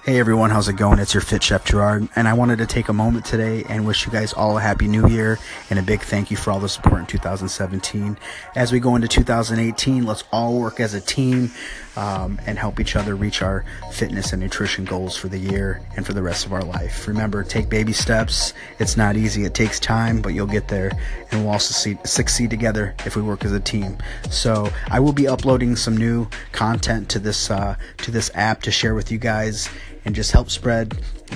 Hey everyone, how's it going? It's your Fit Chef Gerard, and I wanted to take a moment today and wish you guys all a happy new year and a big thank you for all the support in 2017. As we go into 2018, let's all work as a team and help each other reach our fitness and nutrition goals for the year and for the rest of our life. Remember, take baby steps. It's not easy, it takes time, but you'll get there, and we'll also succeed together if we work as a team. So I will be uploading some new content to this app to share with you guys and just help spread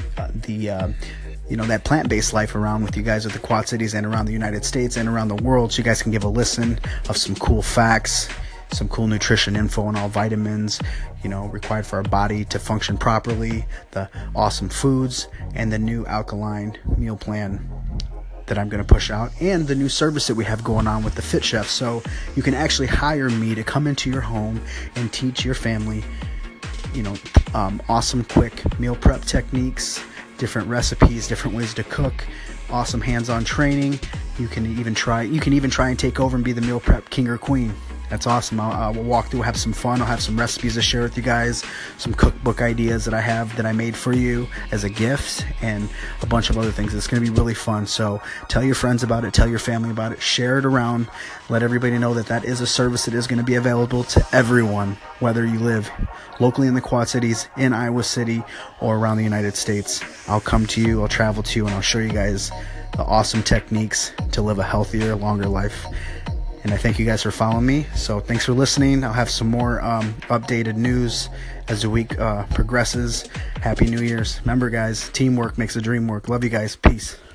that plant-based life around with you guys at the Quad Cities and around the United States and around the world, so you guys can give a listen of some cool facts, some cool nutrition info on all vitamins, required for our body to function properly, the awesome foods, and the new alkaline meal plan that I'm going to push out, and the new service that we have going on with the Fit Chef. So you can actually hire me to come into your home and teach your family awesome quick meal prep techniques, different recipes, different ways to cook, awesome hands-on training. You can even try and take over and be the meal prep king or queen. That's awesome. We'll walk through, have some fun. I'll have some recipes to share with you guys, some cookbook ideas that I made for you as a gift, and a bunch of other things. It's going to be really fun. So tell your friends about it, tell your family about it, share it around, let everybody know that is a service that is going to be available to everyone, whether you live locally in the Quad Cities, in Iowa City, or around the United States. I'll come to you, I'll travel to you, and I'll show you guys the awesome techniques to live a healthier, longer life. And I thank you guys for following me. So thanks for listening. I'll have some more updated news as the week progresses. Happy New Year's. Remember, guys, teamwork makes the dream work. Love you guys. Peace.